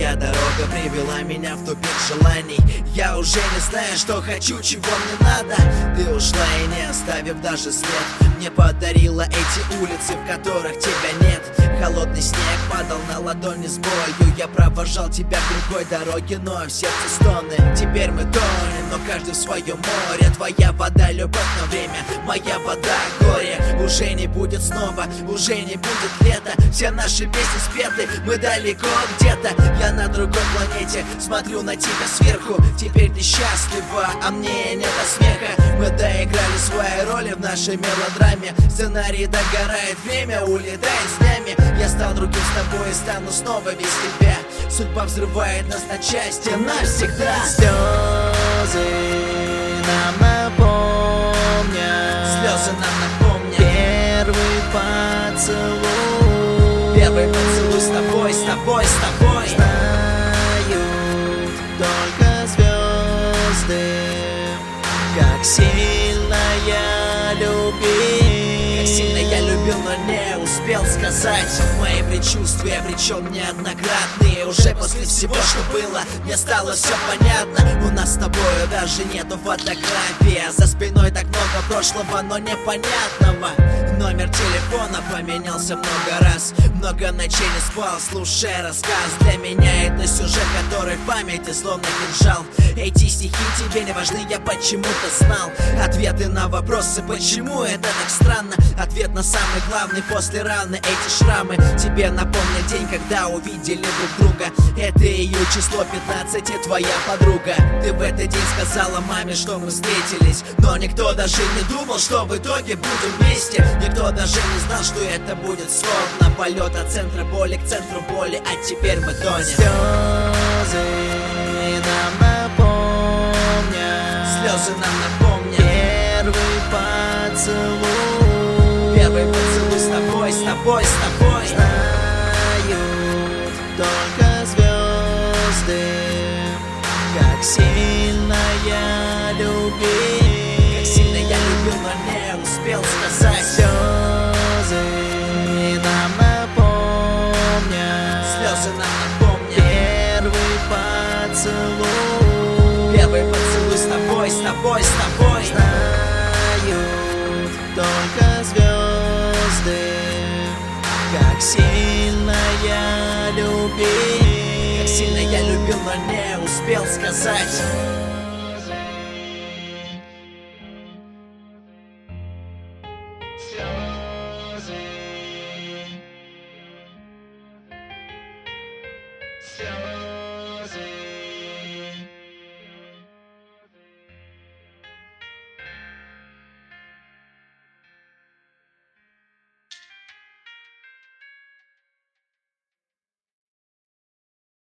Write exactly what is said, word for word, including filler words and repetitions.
Твоя дорога привела меня в тупик желаний. Я уже не знаю, что хочу, чего мне надо. Ты ушла и не оставив даже след, мне подарила эти улицы, в которых тебя нет. Холодный снег падал на ладони с болью. Я провожал тебя к другой дороге, но в сердце стоны. Теперь мы тонем, но каждый в своем море. Твоя вода — любовь, но время, моя вода — горе. Уже не будет снова, уже не будет лета. Все наши песни спеты, мы далеко где-то. Я на другой планете, смотрю на тебя сверху. Теперь ты счастлива, а мне не до смеха. Мы доиграли свои роли в нашей мелодраме. Сценарий догорает, время улетает с днями. Я стал другим с тобой и стану снова без тебя. Судьба взрывает нас на части навсегда. Слезы нам напомнят, Слезы нам напомнят первый поцелуй. Первый поцелуй с тобой, с тобой, с тобой. Знают только звезды, как сильно я любил. Как сильно я любил, но не успел сказать. Мои предчувствия причем неоднократные. Уже после всего, что было, мне стало все понятно. У нас с тобой даже нету фотографии. За спиной так много прошлого, но непонятного. Номер телефона поменялся много раз. Много ночей не спал, слушая рассказ. Для меня это сюжет, который в памяти словно кинжал. Эти стихи тебе не важны, я почему-то знал ответы на вопросы, почему это так странно. Ответ на самый главный после раны. Эти шрамы тебе напомнят день, когда увидели друг друга. Это июль, число пятнадцать, и твоя подруга. Ты в этот день сказала маме, что мы встретились, но никто даже не думал, что в итоге будем вместе. Никто даже не знал, что это будет словно полет от центра боли к центру боли. А теперь мы тонем. Слезы нам напомнят, Слезы нам напомнят первый поцелуй. Первый поцелуй с тобой, с тобой, с тобой. Знают только звезды, как сильно я любил. Как сильно я любил, но не успел сказать. Слезы нам напомнят, Слезы нам напомнят первый поцелуй. Первый поцелуй с тобой, с тобой, с тобой. Знают только звезды, как сильно я любил. Как сильно я любил, но не успел сказать. Слезы.